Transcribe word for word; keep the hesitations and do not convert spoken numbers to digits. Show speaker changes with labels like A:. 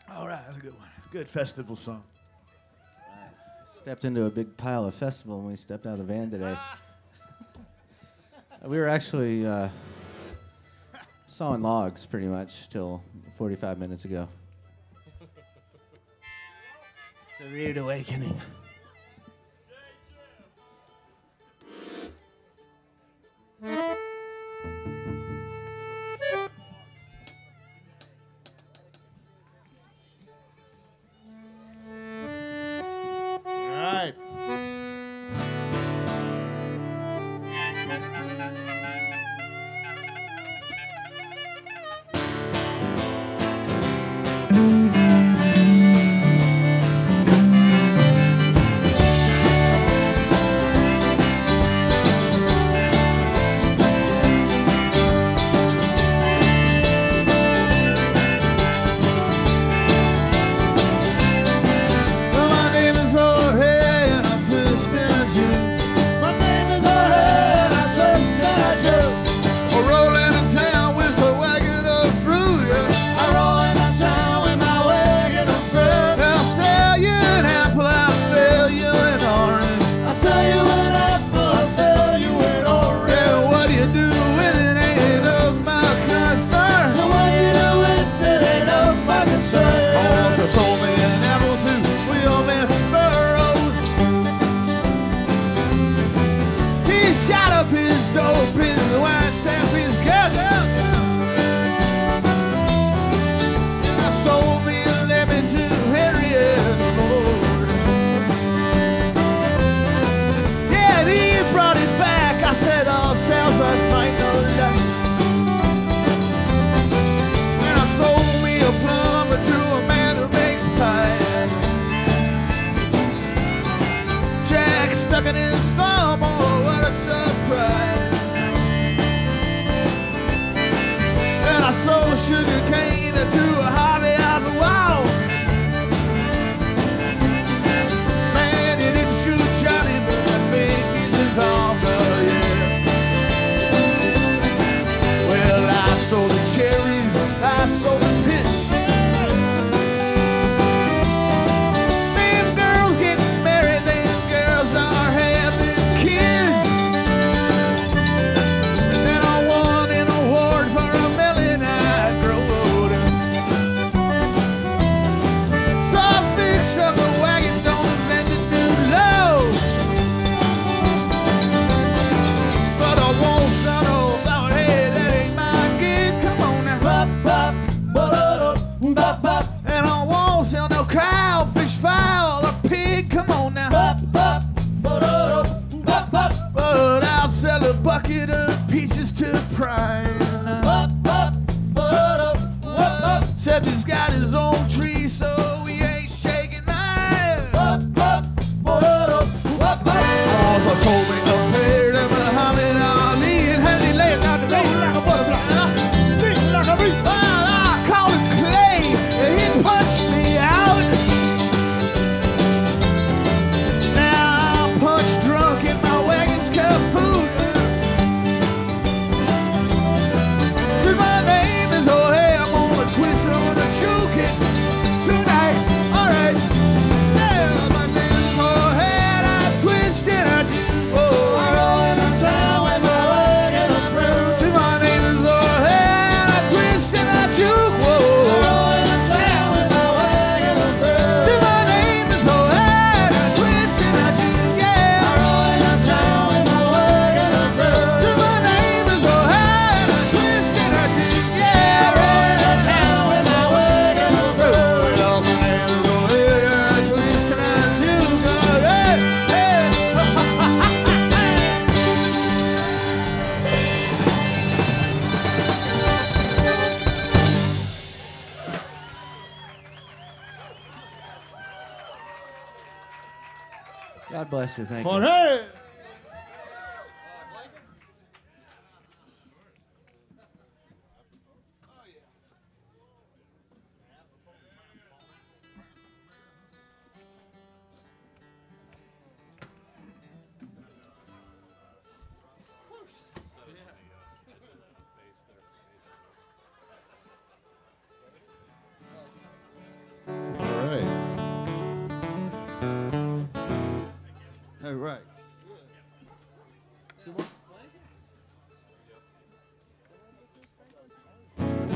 A: All right, that's a good one. Good festival song.
B: Stepped into a big pile of festival when we stepped out of the van today. We were actually uh, sawing logs pretty much till forty-five minutes ago. It's a rude awakening.
A: All right. Well, my name is Jorge and I'm twisting a Jew. My name is Jorge and I'm twisting a Jew. I'm rolling in town with a wagon of fruit. Yeah. I'm rolling in town with my wagon of fruit. I'll sell you an apple, I'll sell you an orange. I'll sell you an apple, I'll sell you an orange. Yeah, what you do with it ain't of my concern. And what you do with it ain't of my concern. Also sold me an apple too. Will Miss Burroughs. He shot up his dope, his wine sap, his girl, girl, girl. And I sold me a lemon to Harriet Ford. Yeah, and he brought it back. I said all sales are final. And I sold me a plumber to a man who makes pie. Jack stuck in his thumb, oh, what a surprise. And I sold sugar cane to a hobby house, wow. Man, he didn't shoot Johnny, but I think he's involved, oh yeah. Well, I sold the cherries, I sold the pits. Them girls getting married, them girls are having kids. And I won an award for a melon I growed. So I fixed up the wagon, don't bend it too low. But I won't son of out, hey, that ain't my gig. Come on now. Bop, bop, ba-da-da, bop, bop. And I won't sell no cow, fish, fowl, or pig. Come on now. Bop, bop, ba-da-da, bop, bop. But I'll sell a bucket of peaches to Prime. Bop, bop, ba-da-da, bop, bop. Except he's got his own tree, so he ain't shaking mine. Bop, bop, ba-da-da, bop, bop. Also sold me a pair to Muhammad Ali and had me laying down the road like a butterfly. Sting like a bee. Well, I called him Clay, and he punched me out. Now I'm punch drunk and my wagon's kaput. See, my name is Jorge, I'm gonna twist it, I'm gonna juke it tonight. All right. Yeah, my name is Jorge and I twist it, I do. Oh, I'm rolling in town with my wagon of fruit. See, my name is Jorge and I twist and I juke. Whoa. I'm rolling in town with my wagon of fruit. See, my name is Jorge and I twist and I juke. Yeah. I'm rolling in town with my wagon of fruit. See, my name is Jorge and I twist and I juke. Yeah. I'm rolling in town with my wagon of fruit. Well, my name is Jorge and I twist and I juke. All right. Hey.
B: God bless you. Thank you.
A: Jorge.
B: Who wants